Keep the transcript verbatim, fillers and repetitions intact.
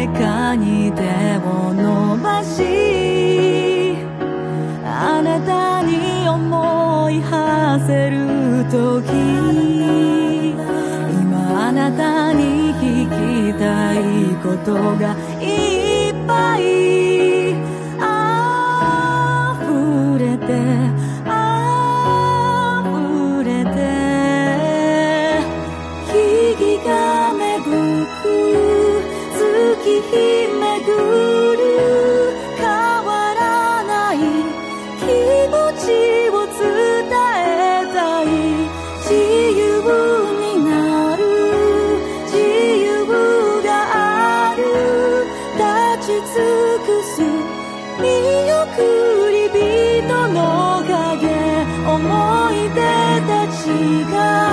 誰かに手を伸ばしあなたに思い馳せる時今あなたに聞きたいことがいっぱい溢れて溢れて木々が芽吹く月日巡る変わらない気持ちを伝えたい自由になる自由がある立ち尽くす見送り人の影思い出たちが